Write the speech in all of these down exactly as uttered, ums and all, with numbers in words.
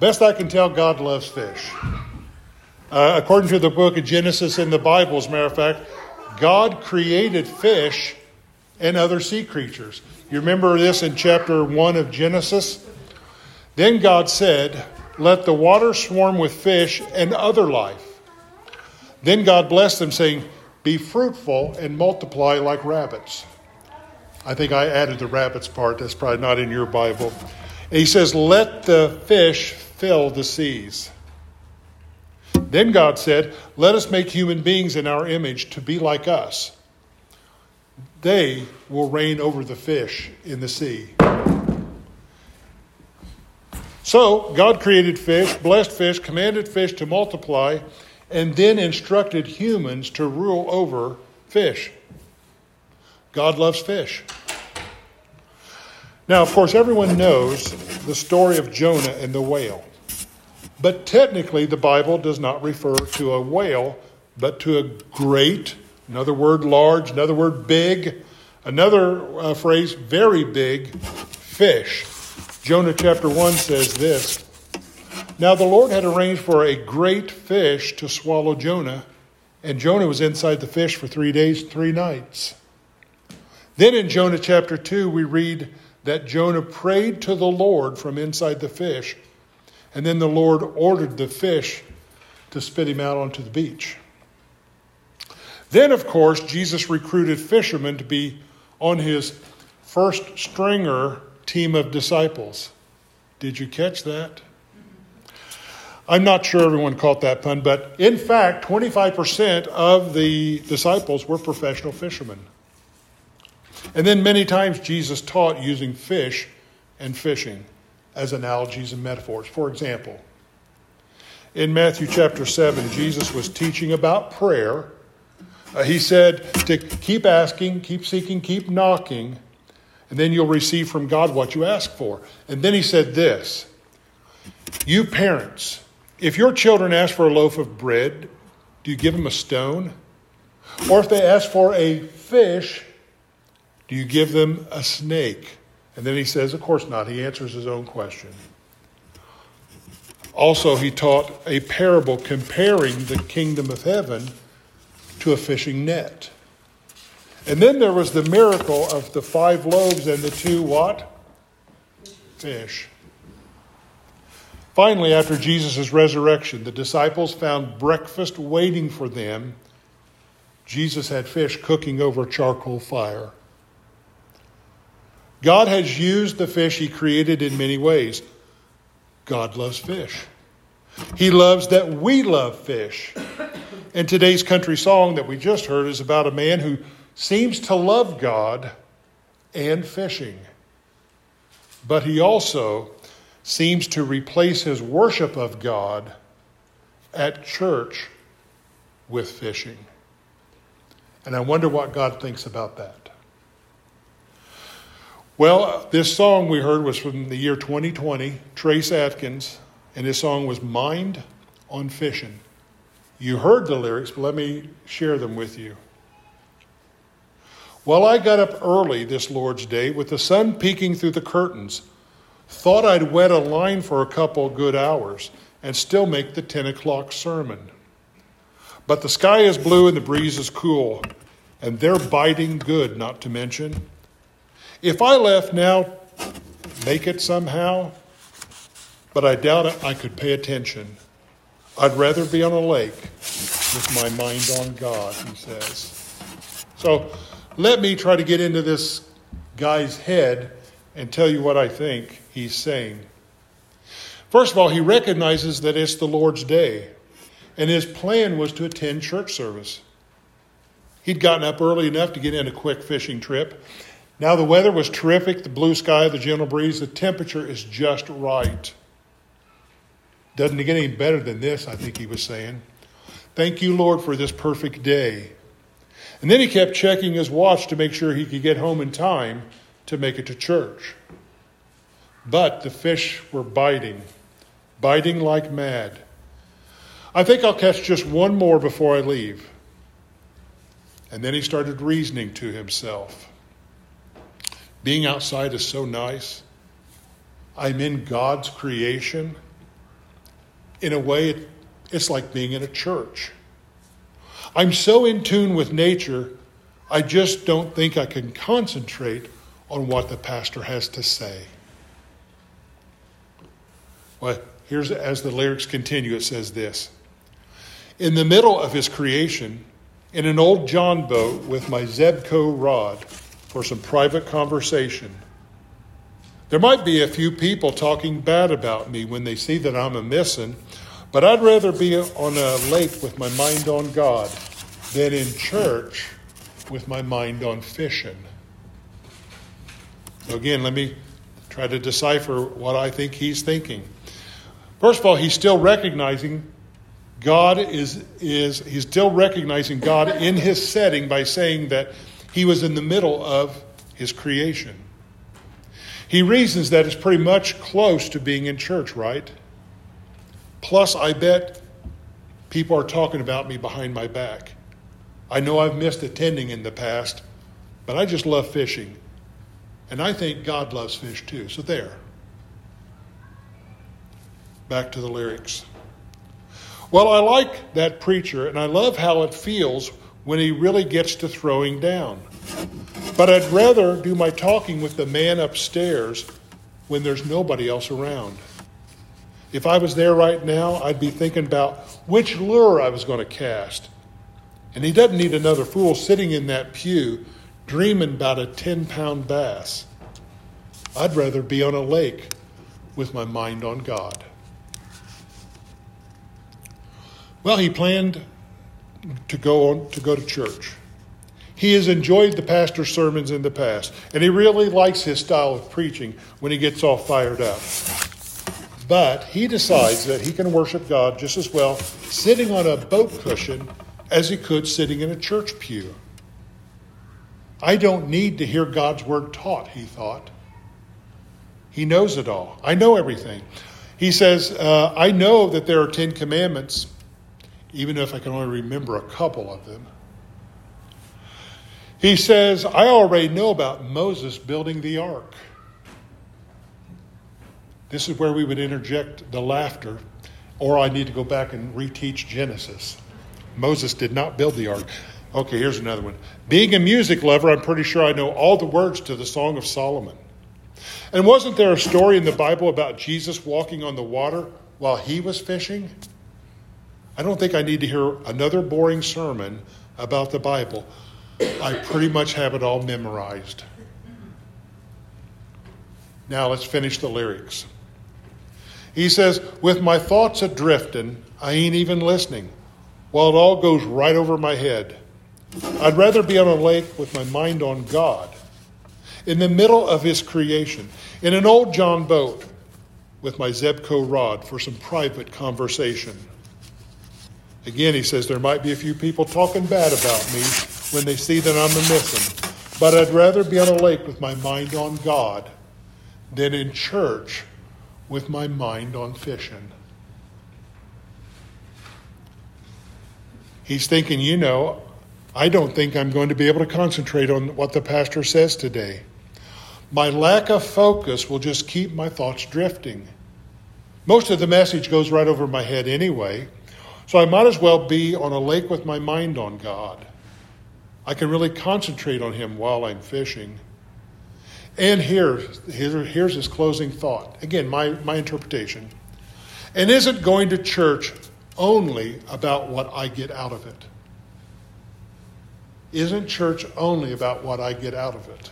Best I can tell, God loves fish. Uh, according to the book of Genesis in the Bible, as a matter of fact, God created fish and other sea creatures. You remember this in chapter one of Genesis? Then God said, "Let the water swarm with fish and other life." Then God blessed them, saying, "Be fruitful and multiply like rabbits." I think I added the rabbits part. That's probably not in your Bible. And he says, "Let the fish fill the seas." Then God said, "Let us make human beings in our image to be like us. They will reign over the fish in the sea." So God created fish, blessed fish, commanded fish to multiply, and then instructed humans to rule over fish. God loves fish. Now, of course, everyone knows the story of Jonah and the whale. But technically, the Bible does not refer to a whale, but to a great, another word large, another word big, another uh, phrase very big, fish. Jonah chapter one says this, "Now the Lord had arranged for a great fish to swallow Jonah, and Jonah was inside the fish for three days and three nights." Then in Jonah chapter two, we read that Jonah prayed to the Lord from inside the fish, and then the Lord ordered the fish to spit him out onto the beach. Then, of course, Jesus recruited fishermen to be on his first stringer team of disciples. Did you catch that? I'm not sure everyone caught that pun, but in fact, twenty-five percent of the disciples were professional fishermen. And then many times Jesus taught using fish and fishing as analogies and metaphors. For example, in Matthew chapter seven, Jesus was teaching about prayer. Uh, he said to keep asking, keep seeking, keep knocking, and then you'll receive from God what you ask for. And then he said this, "You parents, if your children ask for a loaf of bread, do you give them a stone? Or if they ask for a fish, do you give them a snake?" And then he says, of course not. He answers his own question. Also, he taught a parable comparing the kingdom of heaven to a fishing net. And then there was the miracle of the five loaves and the two what? Fish. Finally, after Jesus' resurrection, the disciples found breakfast waiting for them. Jesus had fish cooking over a charcoal fire. God has used the fish he created in many ways. God loves fish. He loves that we love fish. And today's country song that we just heard is about a man who seems to love God and fishing. But he also seems to replace his worship of God at church with fishing. And I wonder what God thinks about that. Well, this song we heard was from the year twenty twenty, Trace Atkins, and his song was Mind on Fishing. You heard the lyrics, but let me share them with you. "Well, I got up early this Lord's Day with the sun peeking through the curtains. Thought I'd wet a line for a couple good hours and still make the ten o'clock sermon. But the sky is blue and the breeze is cool, and they're biting good, not to mention. If I left now, make it somehow, but I doubt I could pay attention. I'd rather be on a lake with my mind on God," he says. So let me try to get into this guy's head and tell you what I think he's saying. First of all, he recognizes that it's the Lord's day, and his plan was to attend church service. He'd gotten up early enough to get in a quick fishing trip. Now the weather was terrific, the blue sky, the gentle breeze, the temperature is just right. Doesn't it get any better than this, I think he was saying. Thank you, Lord, for this perfect day. And then he kept checking his watch to make sure he could get home in time to make it to church. But the fish were biting, biting like mad. I think I'll catch just one more before I leave. And then he started reasoning to himself. Being outside is so nice. I'm in God's creation. In a way, it, it's like being in a church. I'm so in tune with nature, I just don't think I can concentrate on what the pastor has to say. Well, here's, as the lyrics continue, it says this. In the middle of his creation, in an old John boat with my Zebco rod for some private conversation, there might be a few people talking bad about me when they see that I'm a missing, but I'd rather be on a lake with my mind on God than in church with my mind on fishing. So again, let me try to decipher what I think he's thinking. First of all, he's still recognizing God is, is he's still recognizing God in his setting by saying that he was in the middle of his creation. He reasons that it's pretty much close to being in church, right? Plus, I bet people are talking about me behind my back. I know I've missed attending in the past, but I just love fishing. And I think God loves fish too. So there. Back to the lyrics. Well, I like that preacher, and I love how it feels when he really gets to throwing down. But I'd rather do my talking with the man upstairs when there's nobody else around. If I was there right now, I'd be thinking about which lure I was going to cast. And he doesn't need another fool sitting in that pew dreaming about a ten-pound bass. I'd rather be on a lake with my mind on God. Well, he planned to go on to go to church. He has enjoyed the pastor's sermons in the past, and he really likes his style of preaching when he gets all fired up. But he decides that he can worship God just as well sitting on a boat cushion as he could sitting in a church pew. I don't need to hear God's word taught, he thought. He knows it all. I know everything. He says, uh, I know that there are Ten Commandments, even if I can only remember a couple of them. He says, I already know about Moses building the ark. This is where we would interject the laughter, or I need to go back and reteach Genesis. Moses did not build the ark. Okay, here's another one. Being a music lover, I'm pretty sure I know all the words to the Song of Solomon. And wasn't there a story in the Bible about Jesus walking on the water while he was fishing? I don't think I need to hear another boring sermon about the Bible. I pretty much have it all memorized. Now let's finish the lyrics. He says, with my thoughts a-drifting, I ain't even listening, while it all goes right over my head. I'd rather be on a lake with my mind on God, in the middle of his creation, in an old John boat, with my Zebco rod for some private conversation. Again, he says, there might be a few people talking bad about me when they see that I'm a missing, but I'd rather be on a lake with my mind on God than in church with my mind on fishing. He's thinking, you know, I don't think I'm going to be able to concentrate on what the pastor says today. My lack of focus will just keep my thoughts drifting. Most of the message goes right over my head anyway, so I might as well be on a lake with my mind on God. I can really concentrate on him while I'm fishing. And here, here, here's his closing thought. Again, my, my interpretation. And isn't going to church only about what I get out of it? Isn't church only about what I get out of it?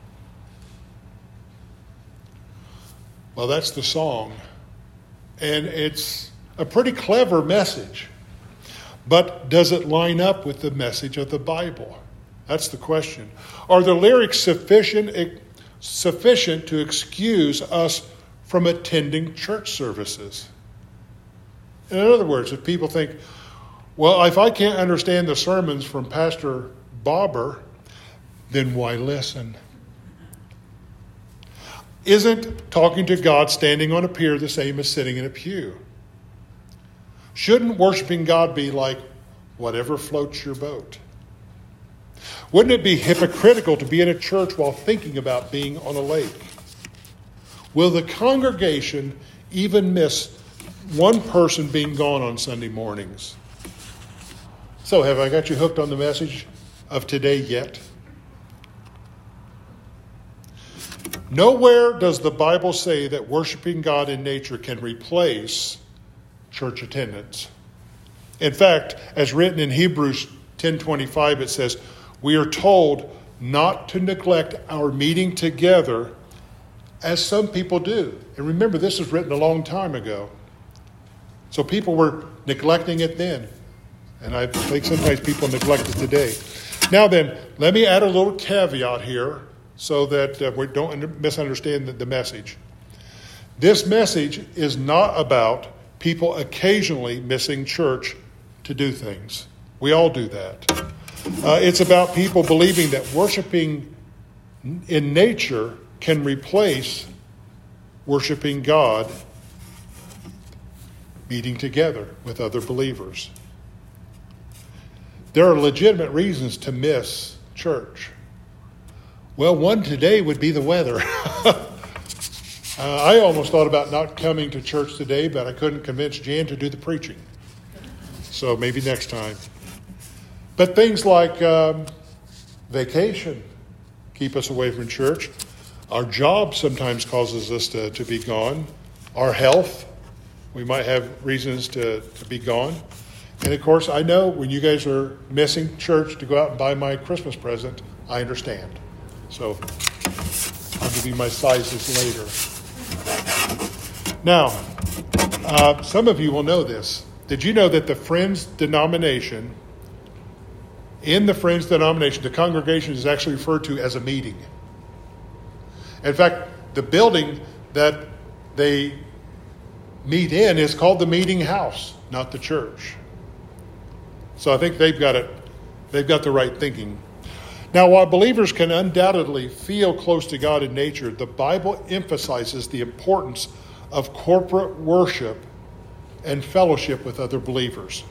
Well, that's the song. And it's a pretty clever message. But does it line up with the message of the Bible? That's the question. Are the lyrics sufficient, sufficient to excuse us from attending church services? In other words, if people think, well, if I can't understand the sermons from Pastor Bobber, then why listen? Isn't talking to God standing on a pier the same as sitting in a pew? Shouldn't worshiping God be like whatever floats your boat? Wouldn't it be hypocritical to be in a church while thinking about being on a lake? Will the congregation even miss one person being gone on Sunday mornings. So have I got you hooked on the message of today yet? Nowhere does the Bible say that worshiping God in nature can replace church attendance. In fact, as written in Hebrews ten twenty-five, it says, we are told not to neglect our meeting together as some people do. And remember, this was written a long time ago. So people were neglecting it then. And I think sometimes people neglect it today. Now then, let me add a little caveat here so that uh, we don't misunderstand the, the message. This message is not about people occasionally missing church to do things. We all do that. Uh, it's about people believing that worshiping in nature can replace worshiping God, meeting together with other believers. There are legitimate reasons to miss church. Well, one today would be the weather. uh, I almost thought about not coming to church today, but I couldn't convince Jan to do the preaching. So maybe next time. But things like um, vacation keep us away from church. Our job sometimes causes us to, to be gone. Our health, we might have reasons to, to be gone. And of course, I know when you guys are missing church to go out and buy my Christmas present, I understand. So I'll give you my sizes later. Now, uh, some of you will know this. Did you know that the Friends denomination, in the Friends denomination, the congregation is actually referred to as a meeting? In fact, the building that they meet in is called the meeting house, not the church. So I think they've got it, they've got the right thinking. Now, while believers can undoubtedly feel close to God in nature, the Bible emphasizes the importance of corporate worship and fellowship with other believers.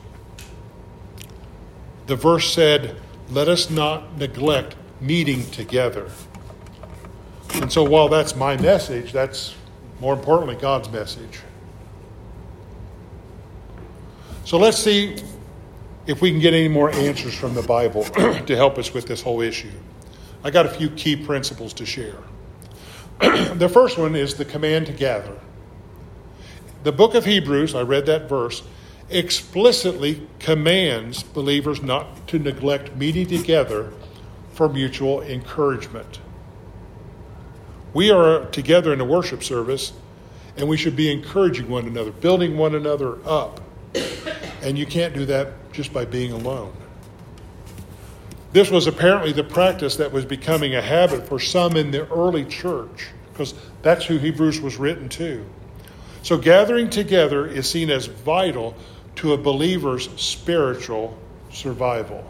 The verse said, let us not neglect meeting together. And so while that's my message, that's more importantly God's message. So let's see if we can get any more answers from the Bible to help us with this whole issue. I got a few key principles to share. The first one is the command to gather. The book of Hebrews, I read that verse, explicitly commands believers not to neglect meeting together for mutual encouragement. We are together in a worship service, and we should be encouraging one another, building one another up. And you can't do that just by being alone. This was apparently the practice that was becoming a habit for some in the early church, because that's who Hebrews was written to. So gathering together is seen as vital to a believer's spiritual survival.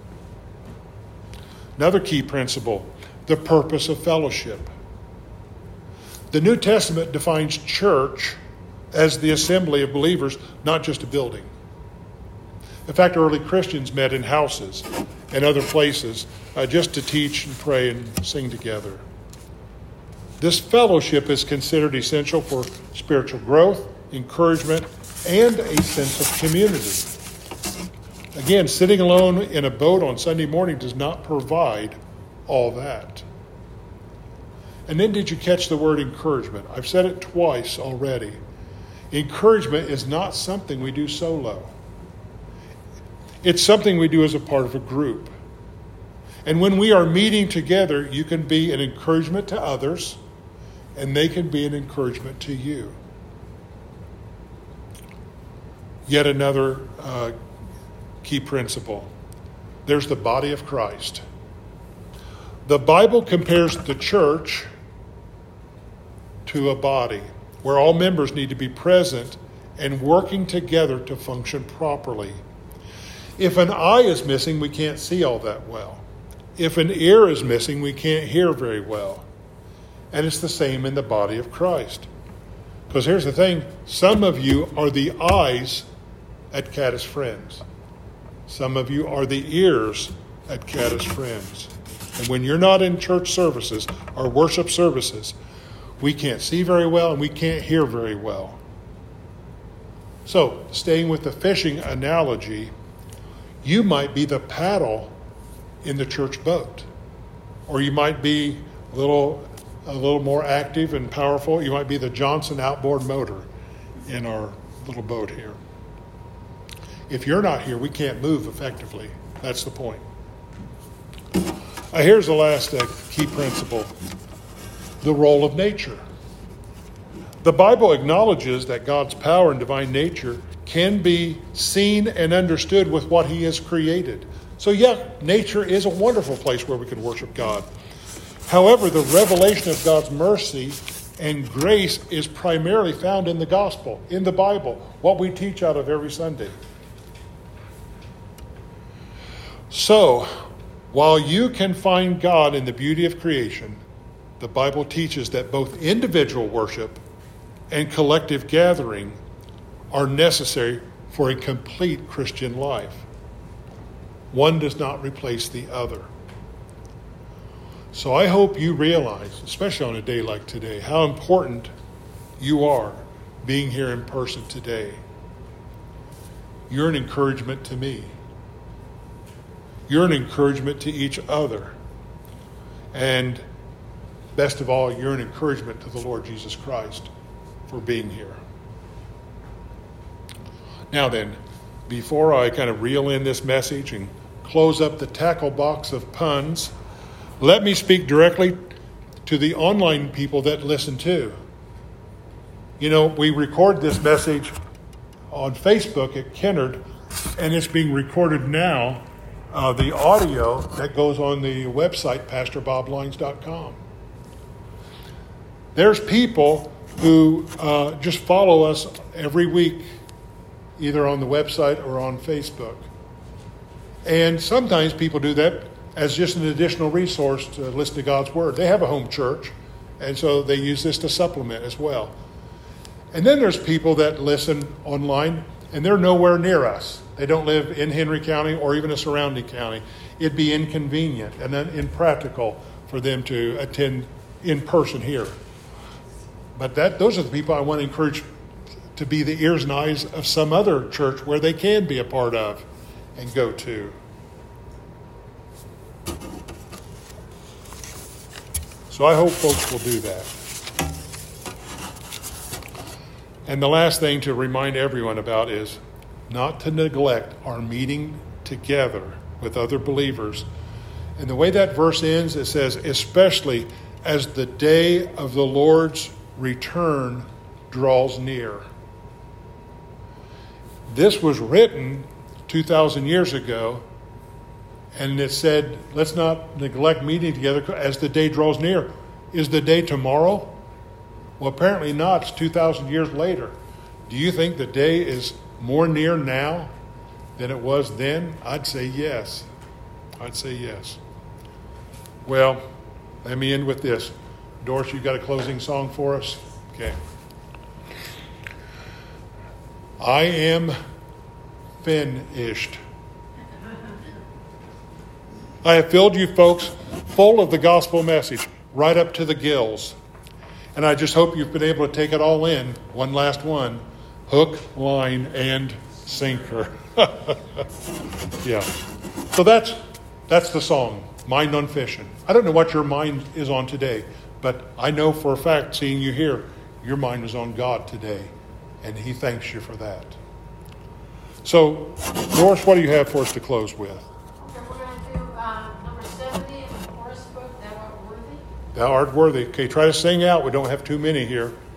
Another key principle, the purpose of fellowship. The New Testament defines church as the assembly of believers, not just a building. In fact, early Christians met in houses and other places uh, just to teach and pray and sing together. This fellowship is considered essential for spiritual growth, encouragement, and a sense of community. Again, sitting alone in a boat on Sunday morning does not provide all that. And then did you catch the word encouragement? I've said it twice already. Encouragement is not something we do solo. It's something we do as a part of a group. And when we are meeting together, you can be an encouragement to others, and they can be an encouragement to you. Yet another uh, key principle. There's the body of Christ. The Bible compares the church to a body where all members need to be present and working together to function properly. If an eye is missing, we can't see all that well. If an ear is missing, we can't hear very well. And it's the same in the body of Christ. Because here's the thing, some of you are the eyes at Caddis Friends. Some of you are the ears at Caddis Friends. And when you're not in church services or worship services, we can't see very well and we can't hear very well. So, staying with the fishing analogy, you might be the paddle in the church boat. Or you might be a little, a little more active and powerful. You might be the Johnson outboard motor in our little boat here. If you're not here, we can't move effectively. That's the point. Uh, here's the last uh, key principle, the role of nature. The Bible acknowledges that God's power and divine nature can be seen and understood with what he has created. So yeah, nature is a wonderful place where we can worship God. However, the revelation of God's mercy and grace is primarily found in the gospel, in the Bible, what we teach out of every Sunday. So, while you can find God in the beauty of creation, the Bible teaches that both individual worship and collective gathering are necessary for a complete Christian life. One does not replace the other. So I hope you realize, especially on a day like today, how important you are being here in person today. You're an encouragement to me. You're an encouragement to each other. And best of all, you're an encouragement to the Lord Jesus Christ for being here. Now then, before I kind of reel in this message and close up the tackle box of puns, let me speak directly to the online people that listen too. You know, we record this message on Facebook at Kennard, and it's being recorded now, uh, the audio that goes on the website, pastor bob lines dot com. There's people who uh, just follow us every week, either on the website or on Facebook. And sometimes people do that as just an additional resource to listen to God's Word. They have a home church, and so they use this to supplement as well. And then there's people that listen online, and they're nowhere near us. They don't live in Henry County or even a surrounding county. It'd be inconvenient and then impractical for them to attend in person here. But that those are the people I want to encourage to be the ears and eyes of some other church where they can be a part of and go to. So I hope folks will do that. And the last thing to remind everyone about is not to neglect our meeting together with other believers. And the way that verse ends, it says, especially as the day of the Lord's return draws near. This was written two thousand years ago, and it said, let's not neglect meeting together as the day draws near. Is the day tomorrow? Well, apparently not. It's two thousand years later. Do you think the day is more near now than it was then? I'd say yes. I'd say yes. Well, let me end with this. Doris, you got a closing song for us? Okay. I am finished. I have filled you folks full of the gospel message, right up to the gills. And I just hope you've been able to take it all in. One last one. Hook, line, and sinker. Yeah. So that's that's the song, Mind on Fishing. I don't know what your mind is on today, but I know for a fact, seeing you here, your mind is on God today. And he thanks you for that. So, Doris, what do you have for us to close with? Thou art worthy. Okay, try to sing out. We don't have too many here.